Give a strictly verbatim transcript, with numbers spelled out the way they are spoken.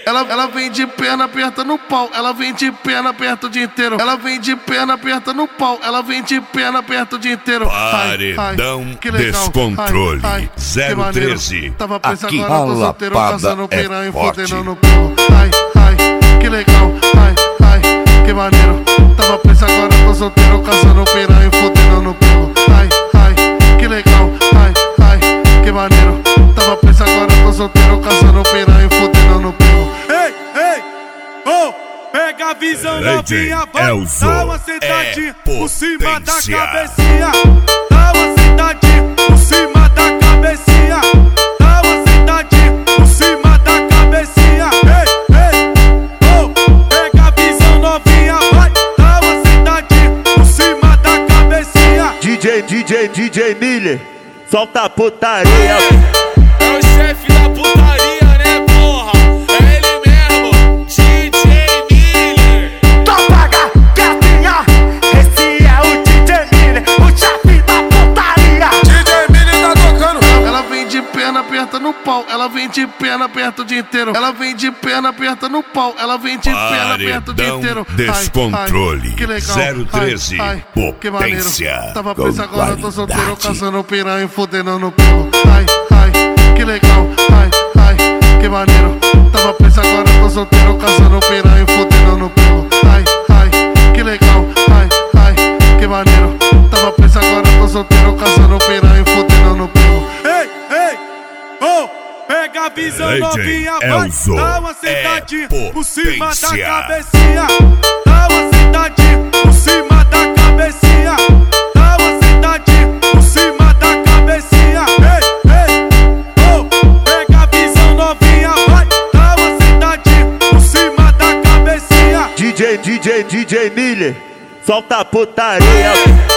Ela, ela vem de perna aperta no pau, ela vem de perna aperta o dia inteiro. Ela vem de perna aperta no pau, ela vem de perna aperta o dia inteiro. Paredão Descontrole zero treze. Tava presa aqui agora, tô solteiro, caçando é piranha e forte. fodendo no pulo. Ai, ai, que legal, ai, ai, que maneiro. Tava presa agora, tô solteiro, caçando piranha e fodendo no pulo. Ai, ai, que legal, ai, ai, que maneiro. Tava presa agora, tô solteiro, caçando piranha e fodendo no pulo. Ei, ei, oh, pega a visão novinha, vai, dá uma sentadinha é por cima da cabecinha. Dá uma sentadinha por cima da cabecinha. Dá uma sentadinha por cima da cabecinha. Ei, ei, oh, pega a visão novinha, vai, dá uma sentadinha por cima da cabecinha. D J, D J, D J Miller, solta a putaria. É o chefe da putaria, né, porra? É ele mesmo, D J Miller. Topaga, gatinha, esse é o D J Miller, o chefe da putaria. D J Miller tá tocando. Ela vem de perna aperta no pau, ela vem de perna aperta o dia inteiro. Ela vem de perna aperta no pau, ela vem de perna aperta o dia inteiro. Descontrole zero treze. Que maneiro. Potência. Tava presa com agora, tô solteiro, qualidade. caçando piranha e fodendo no pulo. Ai, ai, que legal, ai, ai, que maneiro. Tava presa agora, tô solteiro, caçando piranha e fodendo no pulo. Ai, ai, que legal, ai, ai, que maneiro. Tava presa agora, tô solteiro, caçando piranha e fodendo no pulo. Ei, ei, oh, pega a visão D J novinha, vai, Elzo dá uma sentadinha é por cima da potência. cabecinha. Dá uma sentadinha por cima da cabecinha. Dá uma sentadinha por cima da cabecinha. Ei, ei, oh, pega a visão novinha, vai, dá uma sentadinha por cima da cabecinha. D J, D J, D J Miller, solta a putaria.